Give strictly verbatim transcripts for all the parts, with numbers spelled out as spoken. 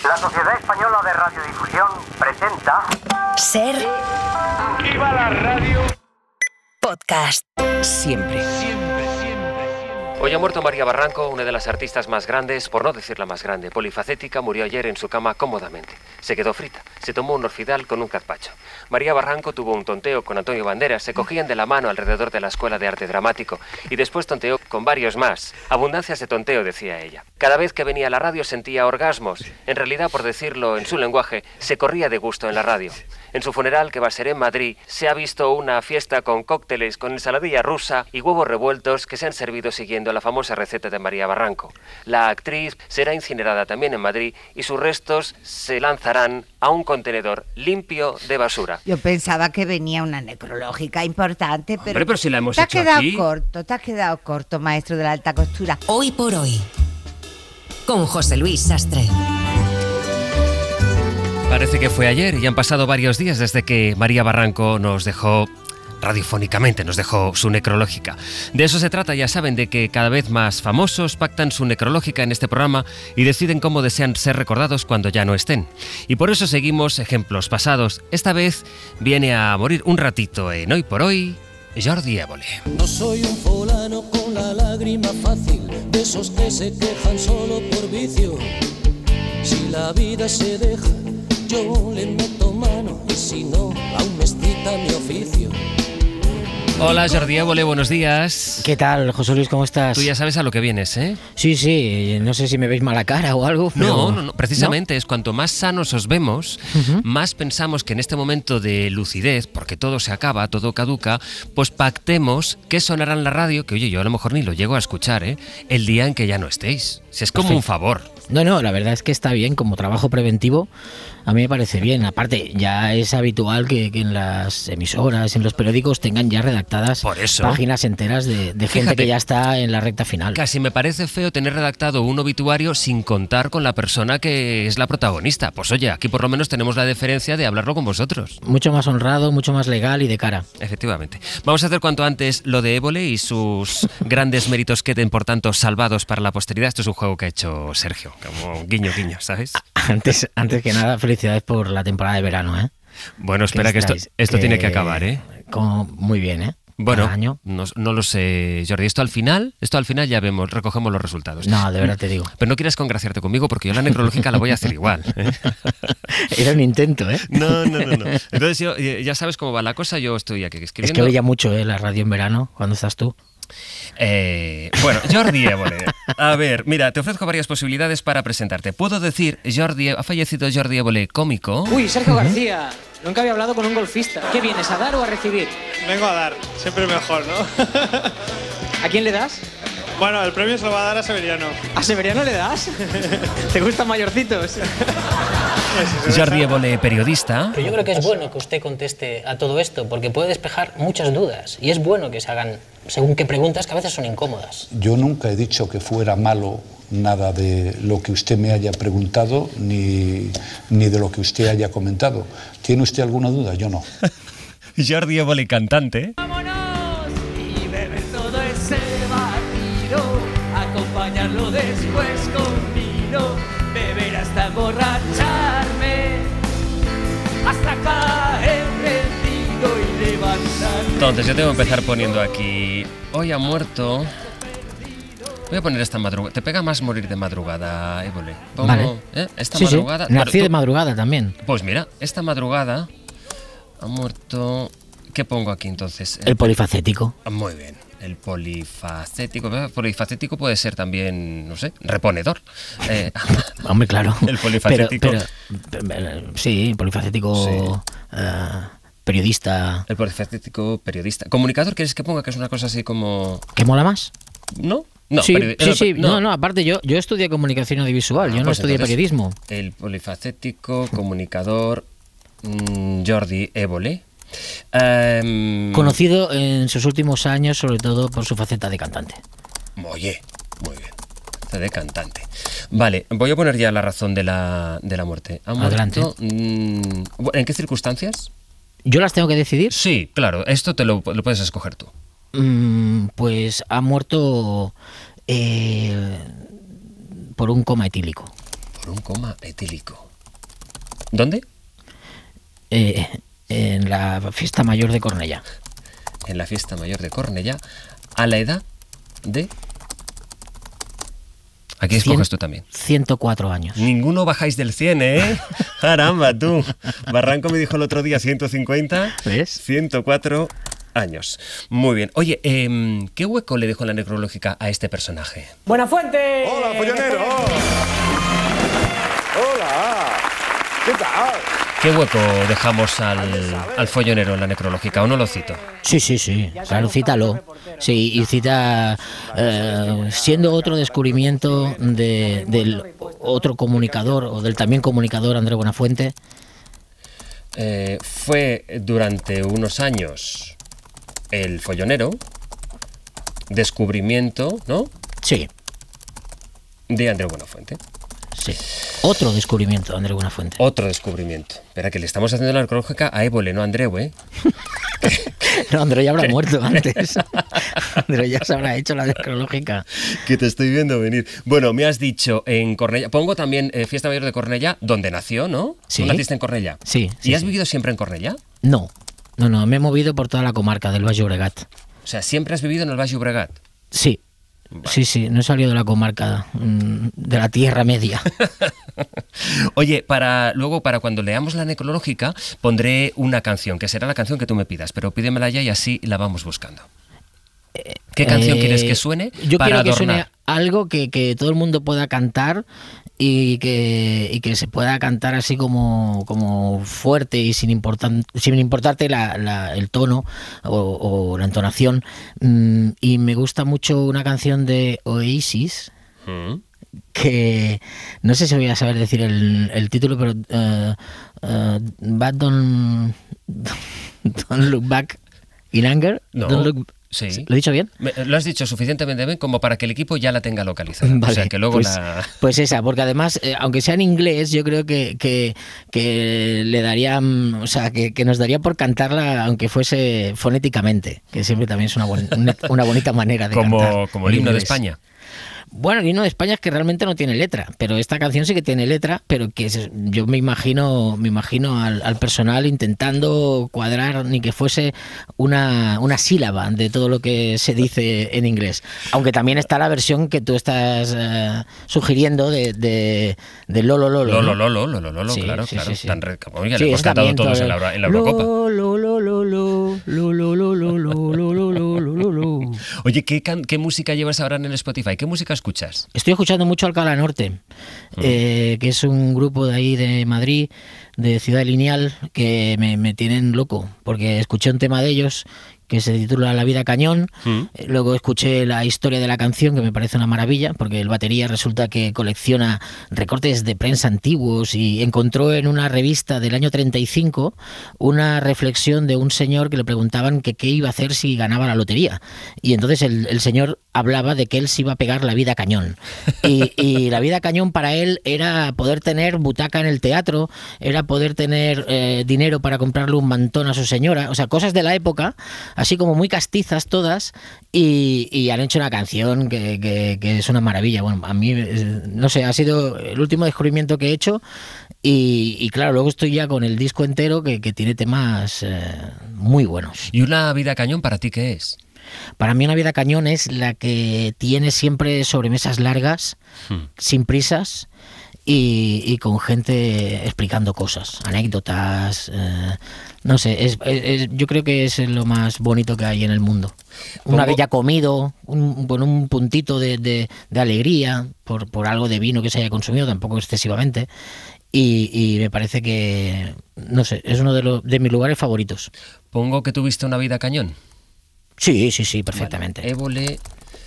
La Sociedad Española de Radiodifusión presenta... Ser... ¡Viva la radio! Podcast. Siempre. Siempre, siempre. Hoy ha muerto María Barranco, una de las artistas más grandes, por no decir la más grande, polifacética, murió ayer en su cama cómodamente. Se quedó frita, se tomó un orfidal con un gazpacho. María Barranco tuvo un tonteo con Antonio Banderas, se cogían de la mano alrededor de la Escuela de Arte Dramático y después tonteó con varios más. Abundancias de tonteo, decía ella. Cada vez que venía a la radio sentía orgasmos. En realidad, por decirlo en su lenguaje, se corría de gusto en la radio. En su funeral, que va a ser en Madrid, se ha visto una fiesta con cócteles, con ensaladilla rusa y huevos revueltos que se han servido siguiendo la famosa receta de María Barranco. La actriz será incinerada también en Madrid y sus restos se lanzarán a un contenedor limpio de basura. Yo pensaba que venía una necrológica importante, pero... Hombre, pero si la hemos te has hecho quedado aquí. corto, te has quedado corto, maestro de la alta costura. Hoy por hoy. Con José Luis Sastre. Parece que fue ayer y han pasado varios días desde que María Barranco nos dejó, radiofónicamente nos dejó su necrológica. De eso se trata, ya saben, de que cada vez más famosos pactan su necrológica en este programa y deciden cómo desean ser recordados cuando ya no estén. Y por eso seguimos ejemplos pasados. Esta vez viene a morir un ratito en Hoy por Hoy, Jordi Évole. No soy un fulano con la lágrima fácil, de esos que se quejan solo por vicio. Si la vida se deja, yo le meto mano, y si no, aún me excita mi oficio. Hola Jordi Évole, buenos días. ¿Qué tal, José Luis? ¿Cómo estás? Tú ya sabes a lo que vienes, ¿eh? Sí, sí, no sé si me veis mala cara o algo. Pero... No, no, no, precisamente ¿No? es cuanto más sanos os vemos, uh-huh. más pensamos que en este momento de lucidez, porque todo se acaba, todo caduca, pues pactemos que sonará en la radio, que oye, yo a lo mejor ni lo llego a escuchar, ¿eh? El día en que ya no estéis. Si es como Perfecto. un favor. No, no, la verdad es que está bien como trabajo preventivo. A mí me parece bien. Aparte, ya es habitual que, que en las emisoras, en los periódicos tengan ya redactadas Por eso, páginas enteras de, de gente fíjate, que ya está en la recta final. Casi me parece feo tener redactado un obituario sin contar con la persona que es la protagonista. Pues oye, aquí por lo menos tenemos la deferencia de hablarlo con vosotros. Mucho más honrado, mucho más legal y de cara. Efectivamente. Vamos a hacer cuanto antes lo de Évole y sus grandes méritos queden, por tanto, salvados para la posteridad. Esto es un juego que ha hecho Sergio, como guiño, guiño, ¿sabes? Antes, antes que nada, felicidades por la temporada de verano, ¿eh? Bueno, espera que, estáis, esto, esto que, tiene que acabar, ¿eh? Como, muy bien, ¿eh? Bueno, año. No, no lo sé, Jordi. Esto al final, esto al final ya vemos, recogemos los resultados. No, de verdad te digo. Pero no quieras congraciarte conmigo porque yo la necrológica la voy a hacer igual, ¿eh? Era un intento, ¿eh? No, no, no, no. Entonces yo, ya sabes cómo va la cosa, yo estoy aquí escribiendo. Es que oía mucho, ¿eh? La radio en verano, cuando estás tú. Eh, bueno, Jordi Évole. A ver, mira, te ofrezco varias posibilidades para presentarte. Puedo decir, Jordi, ha fallecido Jordi Évole, cómico. Uy, Sergio García. Nunca había hablado con un golfista. ¿Qué vienes, a dar o a recibir? Vengo a dar, siempre mejor, ¿no? ¿A quién le das? Bueno, el premio se lo va a dar a Severiano. ¿A Severiano le das? ¿Te gustan mayorcitos? Jordi Évole, periodista. Pero yo creo que es bueno que usted conteste a todo esto, porque puede despejar muchas dudas. Y es bueno que se hagan según qué preguntas que a veces son incómodas. Yo nunca he dicho que fuera malo nada de lo que usted me haya preguntado, ni, ni de lo que usted haya comentado. ¿Tiene usted alguna duda? Yo no. Jordi Évole, cantante. Vámonos y beber todo ese batido, acompañarlo después con vino, beber hasta emborracharme, hasta caer rendido y levantarme. Entonces yo tengo que empezar poniendo aquí, hoy ha muerto... Voy a poner esta madrugada. ¿Te pega más morir de madrugada, Évole? Pongo, Vale. ¿eh? Esta sí, madrugada. Sí. Nací Claro, de madrugada también. Pues mira, esta madrugada ha muerto. ¿Qué pongo aquí entonces? El, el polifacético. Muy bien. El polifacético. Polifacético puede ser también, no sé, reponedor. Eh, Hombre, claro. El polifacético. Pero, pero, pero, sí, polifacético. Sí. Uh, periodista. El polifacético, periodista. Comunicador, ¿quieres que ponga que es una cosa así como. ¿Qué mola más? ¿No? No, sí, periodi- sí, sí. no. no, no, aparte yo, yo estudié comunicación audiovisual, yo no pues estudié entonces, periodismo. El polifacético, comunicador, mmm, Jordi Évole. Um, Conocido en sus últimos años, sobre todo por su faceta de cantante. Oye, muy bien. Faceta de cantante. Vale, voy a poner ya la razón de la, de la muerte. Ha muerto, Adelante. Mmm, ¿en qué circunstancias? ¿Yo las tengo que decidir? Sí, claro, esto te lo, lo puedes escoger tú. Mm, pues ha muerto eh, por un coma etílico. por un coma etílico. ¿Dónde? Eh, en la fiesta mayor de Cornellá. En la fiesta mayor de Cornellá, a la edad de... Aquí escoges tú también. ciento cuatro años. Ninguno bajáis del cien, ¿eh? Caramba, tú. Barranco me dijo el otro día ciento cincuenta. ¿Ves? ciento cuatro años. Muy bien. Oye, eh, ¿qué hueco le dejó la necrológica a este personaje? Buenafuente. Hola, follonero. Hola. ¿Qué tal? ¿Qué hueco dejamos al, al follonero en la necrológica o no lo cito? Sí, sí, sí, claro, cítalo. Sí, y cita, eh, siendo otro descubrimiento de, del otro comunicador, o del también comunicador Andreu Buenafuente. Eh, fue durante unos años el follonero, descubrimiento, ¿no? Sí. De Andreu Buenafuente. Sí. Otro descubrimiento de Andreu Buenafuente. Otro descubrimiento. Espera, que le estamos haciendo la necrológica a Évole, no a Andreu, ¿eh? No, Andreu ya habrá muerto antes. Andreu ya se habrá hecho la necrológica. Que te estoy viendo venir. Bueno, me has dicho en Cornellá. Pongo también eh, Fiesta Mayor de Cornellá, donde nació, ¿no? Sí. ¿Tú naciste en Cornellá? Sí. ¿Y sí, has sí. vivido siempre en Cornellá? No, no, no, me he movido por toda la comarca del Baix Llobregat. O sea, ¿siempre has vivido en el Baix Llobregat? Sí. Vale. Sí, sí, no he salido de la comarca, de la Tierra Media. Oye, para luego para cuando leamos la necrológica pondré una canción, que será la canción que tú me pidas, pero pídemela ya y así la vamos buscando. ¿Qué canción eh, quieres que suene? Yo para quiero que adornar? suene algo que, que todo el mundo pueda cantar y que, y que se pueda cantar así como, como fuerte y sin, importan, sin importarte la, la, el tono o, o la entonación. Mm, y me gusta mucho una canción de Oasis, ¿Mm? que no sé si voy a saber decir el, el título, pero uh, uh, But don't, don't Look Back in Anger. No. Don't look, Sí. ¿Lo he dicho bien? Me, lo has dicho suficientemente bien como para que el equipo ya la tenga localizada. Vale, o sea, que luego pues, la... Pues esa, porque además, eh, aunque sea en inglés, yo creo que, que, que le daría, o sea, que, que nos daría por cantarla, aunque fuese fonéticamente, que siempre también es una, bon, una, una bonita manera de como, cantar. Como el himno de España. Bueno, el himno de España es que realmente no tiene letra, pero esta canción sí que tiene letra, pero que es, yo me imagino me imagino al, al personal intentando cuadrar ni que fuese una, una sílaba de todo lo que se dice en inglés. Aunque también está la versión que tú estás uh, sugiriendo de, de, de Lolo Lolo. Lolo Lolo, Lolo Lolo, sí, claro, sí, claro. Sí, sí. Tan re... Oiga, sí, le hemos cantado todos todo en la, en la Eurocopa. Lolo Lolo Lolo Lolo Lolo Lolo Lolo Lolo. Oye, ¿qué, can... ¿qué música llevas ahora en el Spotify? ¿Qué música escuchas? Estoy escuchando mucho Alcalá Norte, mm. eh, que es un grupo de ahí de Madrid, de Ciudad Lineal, que me, me tienen loco, porque escuché un tema de ellos que se titula La vida cañón, mm. luego escuché la historia de la canción, que me parece una maravilla, porque el batería resulta que colecciona recortes de prensa antiguos y encontró en una revista del año treinta y cinco una reflexión de un señor que le preguntaban que qué iba a hacer si ganaba la lotería, y entonces el, el señor hablaba de que él se iba a pegar la vida cañón, y, y la vida cañón para él era poder tener butaca en el teatro, era poder tener eh, dinero para comprarle un mantón a su señora, o sea, cosas de la época, así como muy castizas todas, y, y han hecho una canción que, que, que es una maravilla. Bueno, a mí, no sé, ha sido el último descubrimiento que he hecho, y, y claro, luego estoy ya con el disco entero que, que tiene temas eh, muy buenos. ¿Y una vida cañón para ti qué es? Para mí una vida cañón es la que tiene siempre sobremesas largas, hmm. sin prisas, y, y con gente explicando cosas, anécdotas, eh, no sé, es, es, es, yo creo que es lo más bonito que hay en el mundo. Una vez ya comido, un, con un puntito de, de, de alegría por, por algo de vino que se haya consumido, tampoco excesivamente, y, y me parece que, no sé, es uno de, los, de mis lugares favoritos. Pongo que tuviste una vida cañón. Sí, sí, sí, perfectamente. Vale. Évole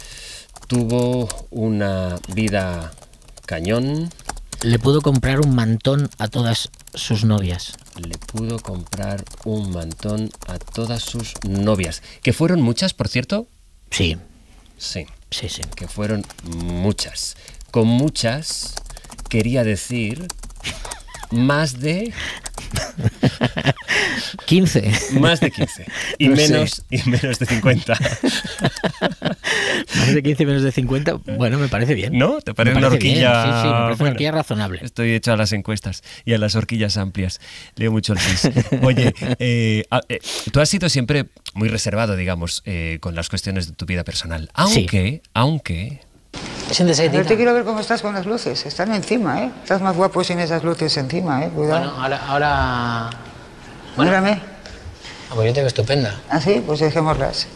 tuvo una vida cañón. Le pudo comprar un mantón a todas sus novias. Le pudo comprar un mantón a todas sus novias. ¿Que fueron muchas, por cierto? Sí. Sí. Sí, sí. Que fueron muchas. Con muchas quería decir más de... quince. Más de quince. Y, No menos, y menos de cincuenta. Más de quince y menos de cincuenta, bueno, me parece bien. ¿No? ¿Te parece, me una parece horquilla? Bien. Sí, sí, me parece bueno, una horquilla razonable. Estoy hecho a las encuestas y a las horquillas amplias. Leo mucho el C I S. Oye, eh, eh, tú has sido siempre muy reservado, digamos, eh, con las cuestiones de tu vida personal. Aunque, sí. aunque... Siéntese, Yo te quiero ver cómo estás con las luces. Están encima, ¿eh? Estás más guapo sin esas luces encima, ¿eh? Cuidado. Bueno, ahora... ahora... Bueno. Mírame. Ah, pues yo te veo estupenda. ¿Ah, sí? Pues dejémoslas.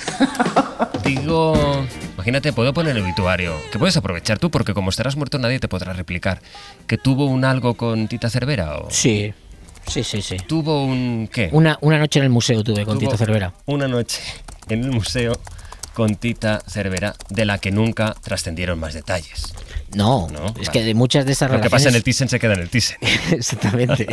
Digo, imagínate, puedo poner el obituario, que puedes aprovechar tú, porque como estarás muerto nadie te podrá replicar. ¿Que tuvo un algo con Tita Cervera? O... Sí, sí, sí, sí. ¿Tuvo un qué? Una, una noche en el museo tuve con Tuvo Tita Cervera. Una noche en el museo con Tita Cervera, de la que nunca trascendieron más detalles. No, no es vale. que de muchas de esas Lo relaciones... que pasa en el Thyssen se queda en el Thyssen. Exactamente.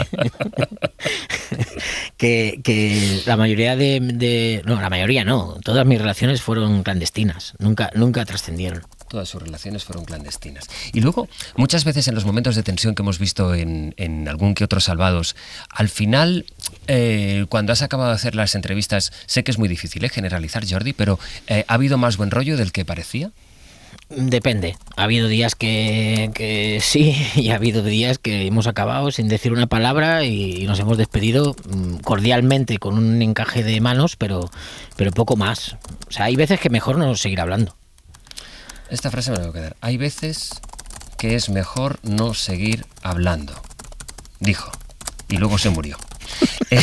que, que la mayoría de, de... No, la mayoría no. Todas mis relaciones fueron clandestinas. Nunca, nunca trascendieron. Todas sus relaciones fueron clandestinas. Y luego, muchas veces en los momentos de tensión que hemos visto en, en algún que otro Salvados, al final, eh, cuando has acabado de hacer las entrevistas, sé que es muy difícil ¿eh? generalizar, Jordi, pero eh, ¿ha habido más buen rollo del que parecía? Depende. Ha habido días que, que sí y ha habido días que hemos acabado sin decir una palabra y nos hemos despedido cordialmente con un encaje de manos, pero, pero poco más. O sea, hay veces que mejor no seguir hablando. Esta frase me la voy a quedar. Hay veces que es mejor no seguir hablando, dijo, y luego se murió. eh,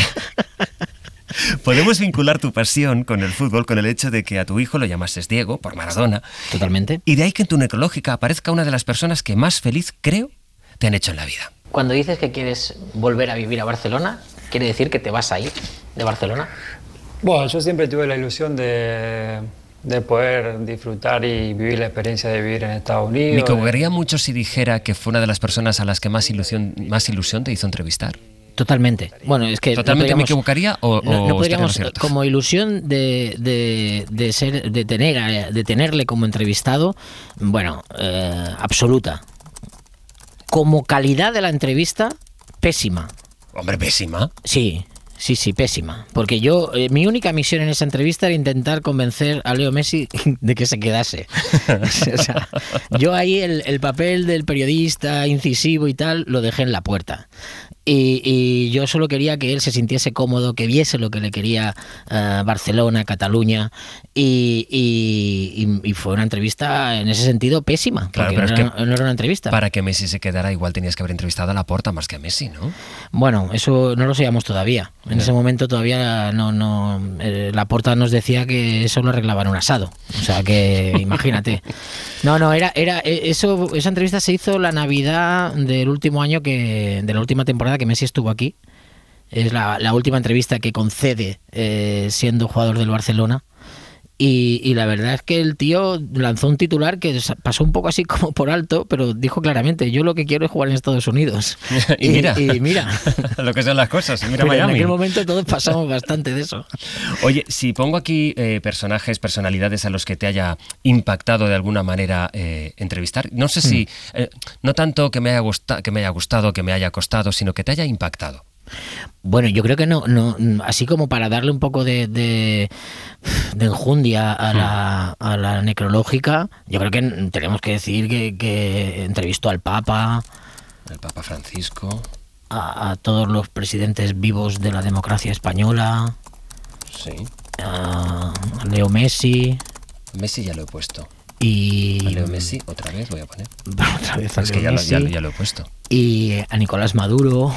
Podemos vincular tu pasión con el fútbol con el hecho de que a tu hijo lo llamases Diego, por Maradona. Totalmente. Y de ahí que en tu necrológica aparezca una de las personas que más feliz, creo, te han hecho en la vida. Cuando dices que quieres volver a vivir a Barcelona, ¿quiere decir que te vas a ir de Barcelona? Bueno, yo siempre tuve la ilusión de, de poder disfrutar y vivir la experiencia de vivir en Estados Unidos. Me equivocaría mucho si dijera que fue una de las personas a las que más ilusión, más ilusión te hizo entrevistar. Totalmente. Bueno, es que ¿Totalmente no me equivocaría o, no, o no podríamos, cierto? Como ilusión de, de, de, ser, de, tener, de tenerle como entrevistado, bueno, eh, absoluta. Como calidad de la entrevista, pésima. Hombre, pésima. Sí, sí, sí, pésima. Porque yo, eh, mi única misión en esa entrevista era intentar convencer a Leo Messi de que se quedase. O sea, yo ahí el, el papel del periodista incisivo y tal lo dejé en la puerta. Y, y yo solo quería que él se sintiese cómodo, que viese lo que le quería uh, Barcelona, Cataluña, y, y, y fue una entrevista en ese sentido pésima, claro, porque pero no, es era, que no era una entrevista. Para que Messi se quedara igual tenías que haber entrevistado a Laporta más que a Messi, ¿no? Bueno, eso no lo sabíamos todavía. En no. ese momento todavía no, no eh, Laporta nos decía que eso lo arreglaba en un asado. O sea que imagínate. No, no, era, era eso, esa entrevista se hizo la Navidad del último año que, de la última temporada que Messi estuvo aquí. Es la, la última entrevista que concede eh, siendo jugador del Barcelona. Y, y la verdad es que el tío lanzó un titular que pasó un poco así como por alto, pero dijo claramente, yo lo que quiero es jugar en Estados Unidos. y, y mira, y mira. lo que son las cosas, mira pero Miami. En aquel momento todos pasamos bastante de eso. Oye, si pongo aquí eh, personajes, personalidades a los que te haya impactado de alguna manera eh, entrevistar, no sé si, eh, no tanto que me haya gustado, que me haya gustado, que me haya costado, sino que te haya impactado. Bueno, yo creo que no, no, así como para darle un poco de, de, de enjundia a la, a la necrológica, yo creo que tenemos que decir que, que entrevistó al Papa, el Papa Francisco, a, a todos los presidentes vivos de la democracia española, sí, a Leo Messi. Messi ya lo he puesto. Y a Leo Messi otra vez voy a poner. Otra vez a es Leo que ya, Messi, lo, ya, ya lo he puesto. Y a Nicolás Maduro.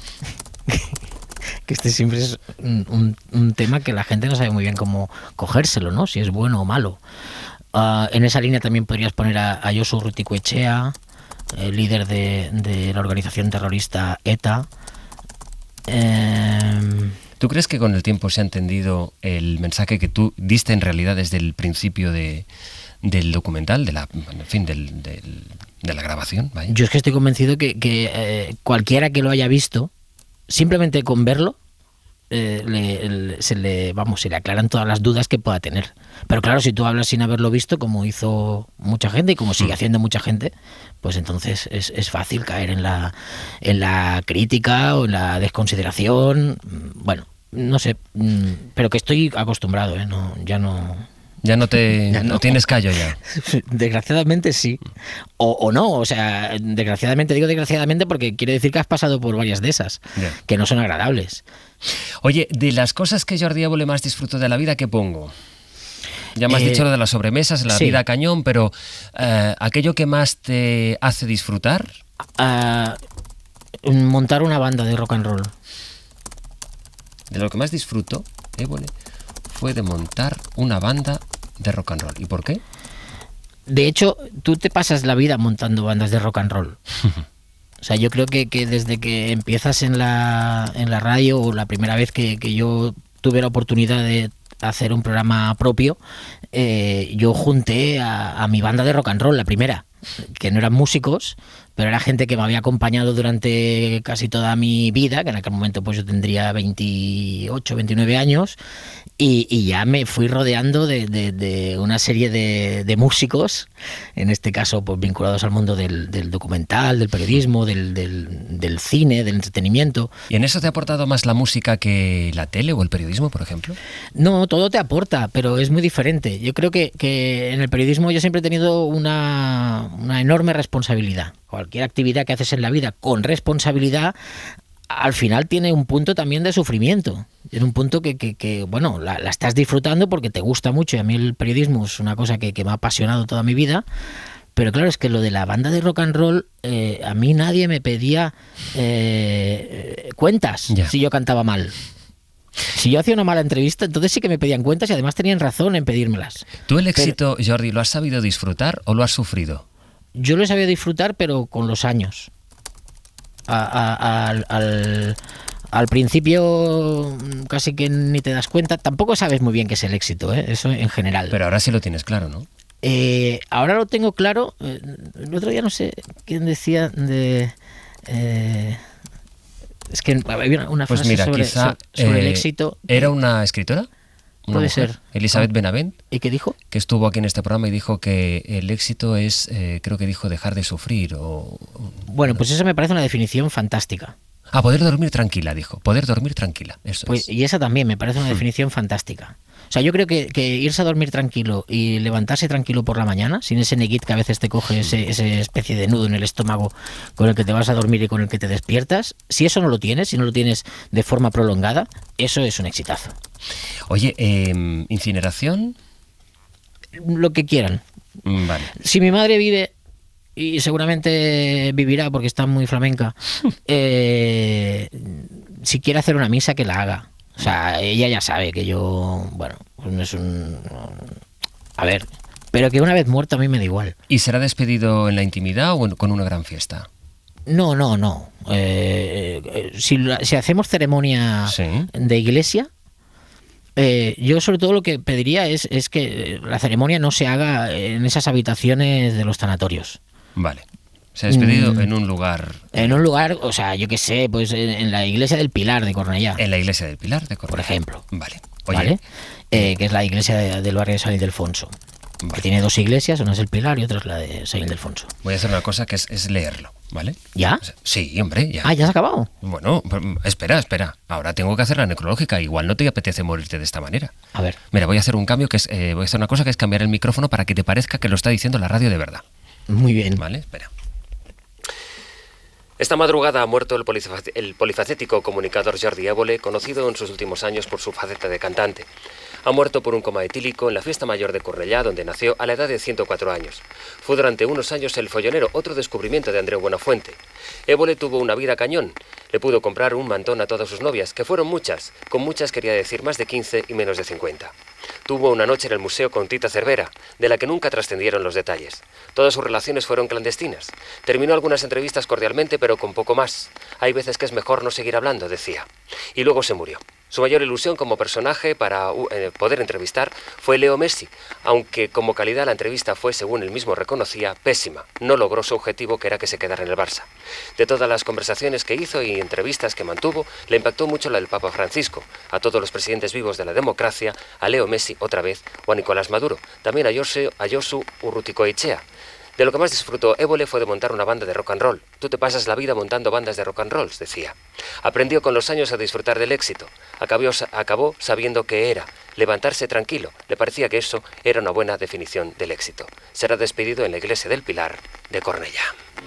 Que este siempre es un, un, un tema que la gente no sabe muy bien cómo cogérselo, ¿no? Si es bueno o malo. Uh, en esa línea también podrías poner a, a Josu Urruticoechea, el líder de, de la organización terrorista ETA. Eh... ¿Tú crees que con el tiempo se ha entendido el mensaje que tú diste en realidad desde el principio de, del documental, de la, en fin, del, del, de la grabación? Vaya. Yo es que estoy convencido que, que eh, cualquiera que lo haya visto, simplemente con verlo, eh, le, le, se le vamos se le aclaran todas las dudas que pueda tener. Pero claro, si tú hablas sin haberlo visto, como hizo mucha gente y como sigue haciendo mucha gente, pues entonces es, es fácil caer en la en la crítica o en la desconsideración. Bueno, no sé, pero que estoy acostumbrado, ¿eh? No, ya no... Ya no te ya no. no tienes callo ya. Desgraciadamente sí. O, o no, o sea, desgraciadamente, digo desgraciadamente porque quiere decir que has pasado por varias de esas, yeah. que no son agradables. Oye, de las cosas que Jordi Évole más disfrutó de la vida, ¿qué pongo? Ya me has eh, dicho lo de las sobremesas, la sí. vida cañón, pero uh, ¿aquello que más te hace disfrutar? Uh, montar una banda de rock and roll. De lo que más disfruto, Évole, fue de montar una banda de rock and roll. ¿Y por qué? De hecho, tú te pasas la vida montando bandas de rock and roll. O sea, yo creo que, que desde que empiezas en la, en la radio, o la primera vez que, que yo tuve la oportunidad de hacer un programa propio, eh, yo junté a, a mi banda de rock and roll, la primera, que no eran músicos, pero era gente que me había acompañado durante casi toda mi vida, que en aquel momento pues yo tendría veintiocho, veintinueve años, y, y ya me fui rodeando de, de, de una serie de, de músicos, en este caso pues vinculados al mundo del, del documental, del periodismo, del, del, del cine, del entretenimiento. ¿Y en eso te ha aportado más la música que la tele o el periodismo, por ejemplo? No, todo te aporta, pero es muy diferente. Yo creo que, que en el periodismo yo siempre he tenido una, una enorme responsabilidad. Cualquier actividad que haces en la vida con responsabilidad, al final tiene un punto también de sufrimiento. Tiene un punto que, que, que bueno, la, la estás disfrutando porque te gusta mucho, y a mí el periodismo es una cosa que, que me ha apasionado toda mi vida. Pero claro, es que lo de la banda de rock and roll, eh, a mí nadie me pedía eh, cuentas yeah. si yo cantaba mal. Si yo hacía una mala entrevista, entonces sí que me pedían cuentas, y además tenían razón en pedírmelas. ¿Tú el éxito, pero, Jordi, lo has sabido disfrutar o lo has sufrido? Yo lo he sabido disfrutar, pero con los años. A, a, a, al, al, al principio casi que ni te das cuenta. Tampoco sabes muy bien qué es el éxito, ¿eh? Eso en general. Pero ahora sí lo tienes claro, ¿no? Eh, ahora lo tengo claro. El otro día no sé quién decía de... Eh, es que había una frase pues mira, sobre, quizá, sobre eh, el éxito. ¿Era una escritora? Una Puede mujer, ser. Elizabeth ah. Benavent. ¿Y qué dijo? Que estuvo aquí en este programa y dijo que el éxito es, eh, creo que dijo, dejar de sufrir. O, bueno, pues eso me parece una definición fantástica. Ah, poder dormir tranquila, dijo. Poder dormir tranquila. Eso pues, es. Y esa también me parece una definición fantástica. O sea, yo creo que, que irse a dormir tranquilo y levantarse tranquilo por la mañana, sin ese neguit que a veces te coge ese, ese especie de nudo en el estómago con el que te vas a dormir y con el que te despiertas, si eso no lo tienes, si no lo tienes de forma prolongada, eso es un exitazo. Oye, eh, ¿incineración? Lo que quieran. Vale. Si mi madre vive, y seguramente vivirá porque está muy flamenca, eh, si quiere hacer una misa, que la haga. O sea, ella ya sabe que yo, bueno, pues no es un... A ver, pero que una vez muerto a mí me da igual. ¿Y será despedido en la intimidad o en, con una gran fiesta? No, no, no. Eh, eh, si, si hacemos ceremonia ¿Sí? de iglesia, eh, yo sobre todo lo que pediría es, es que la ceremonia no se haga en esas habitaciones de los tanatorios. Vale. Se ha despedido mm, en un lugar... En un lugar, o sea, yo qué sé, pues en, en la iglesia del Pilar de Cornellá. En la iglesia del Pilar de Cornellá. Por ejemplo. Vale. Oye, ¿vale? Eh, que es la iglesia de, del barrio de San Ildefonso. Vale. Que tiene dos iglesias, una es el Pilar y otra es la de San Ildefonso. Voy a hacer una cosa que es, es leerlo, ¿vale? ¿Ya? Sí, hombre, ya. Ah, ¿ya has acabado? Bueno, espera, espera. Ahora tengo que hacer la necrológica. Igual no te apetece morirte de esta manera. A ver. Mira, voy a hacer un cambio, que es... Eh, voy a hacer una cosa que es cambiar el micrófono para que te parezca que lo está diciendo la radio de verdad. Muy bien. Vale, espera. Esta madrugada ha muerto el, polifac- el polifacético comunicador Jordi Évole, conocido en sus últimos años por su faceta de cantante. Ha muerto por un coma etílico en la fiesta mayor de Cornellá, donde nació a la edad de ciento cuatro años. Fue durante unos años el follonero, otro descubrimiento de Andreu Buenafuente. Évole tuvo una vida cañón. Le pudo comprar un mantón a todas sus novias, que fueron muchas. Con muchas quería decir más de quince y menos de cincuenta. Tuvo una noche en el museo con Tita Cervera, de la que nunca trascendieron los detalles. Todas sus relaciones fueron clandestinas. Terminó algunas entrevistas cordialmente, pero con poco más. Hay veces que es mejor no seguir hablando, decía. Y luego se murió. Su mayor ilusión como personaje para eh, poder entrevistar fue Leo Messi, aunque como calidad la entrevista fue, según él mismo reconocía, pésima. No logró su objetivo, que era que se quedara en el Barça. De todas las conversaciones que hizo y entrevistas que mantuvo, le impactó mucho la del Papa Francisco, a todos los presidentes vivos de la democracia, a Leo Messi otra vez, o a Nicolás Maduro, también a Josu, a Josu Urrutikoetxea. De lo que más disfrutó Évole fue de montar una banda de rock and roll. Tú te pasas la vida montando bandas de rock and rolls, decía. Aprendió con los años a disfrutar del éxito. Acabó, acabó sabiendo qué era levantarse tranquilo. Le parecía que eso era una buena definición del éxito. Será despedido en la iglesia del Pilar de Cornellá.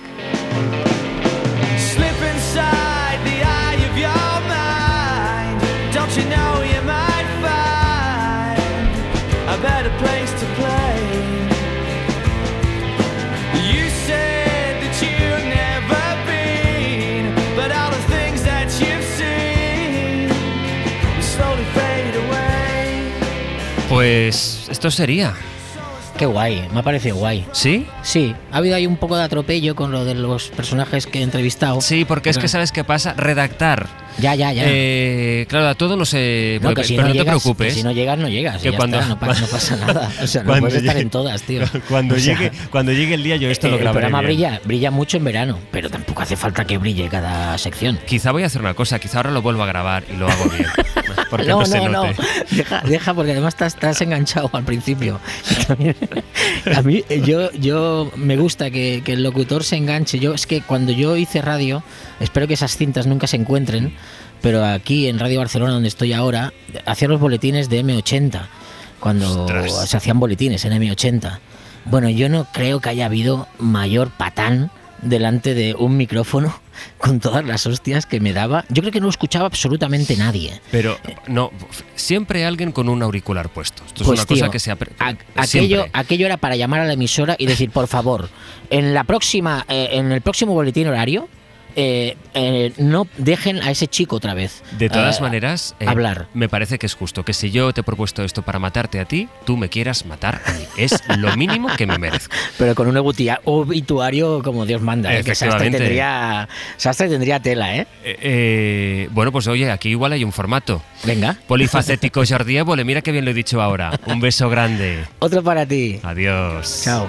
Pues esto sería. Qué guay, me ha parecido guay. ¿Sí? Sí, ha habido ahí un poco de atropello con lo de los personajes que he entrevistado. Sí, porque es que ¿sabes qué pasa? Redactar. Ya, ya, ya. Eh, claro, a todo no sé... No, que si pero no, no llegas, te preocupes. Que si no llegas, no llegas. Que ya cuando, está, no, pasa, no pasa nada. O sea, no puedes llegue, estar en todas, tío. Cuando, o sea, llegue, cuando llegue el día yo esto eh, lo grabaré El programa bien. brilla, brilla mucho en verano, pero tampoco hace falta que brille cada sección. Quizá voy a hacer una cosa, quizá ahora lo vuelvo a grabar y lo hago bien. Porque no, no, se no, note. no. Deja, deja, porque además estás, estás enganchado al principio. A mí, yo, yo me gusta que, que el locutor se enganche. Yo es que cuando yo hice radio, espero que esas cintas nunca se encuentren, pero aquí en Radio Barcelona, donde estoy ahora, hacían los boletines de eme ochenta, cuando Ostras. se hacían boletines en eme ochenta. Bueno, yo no creo que haya habido mayor patán delante de un micrófono con todas las hostias que me daba. Yo creo que no lo escuchaba absolutamente nadie. Pero no, siempre alguien con un auricular puesto. Esto es pues, una tío, cosa que se apre- a, aquello, aquello era para llamar a la emisora y decir, por favor, en la próxima, eh, en el próximo boletín horario, Eh, eh, no dejen a ese chico otra vez. De todas eh, maneras, eh, hablar. Me parece que es justo que si yo te he propuesto esto para matarte a ti, tú me quieras matar a mí. Es lo mínimo que me merezco. Pero con un obituario como Dios manda, ¿eh? Que Sastre tendría, Sastre tendría tela, ¿eh? Eh, eh, Bueno, pues oye, aquí igual hay un formato. Venga. Polifacético Jordi Évole, mira qué bien lo he dicho ahora. Un beso grande. Otro para ti. Adiós. Chao.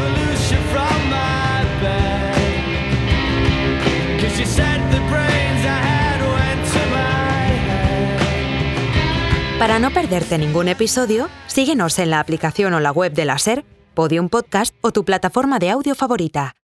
Para no perderte ningún episodio, síguenos en la aplicación o la web de la SER, Podium Podcast o tu plataforma de audio favorita.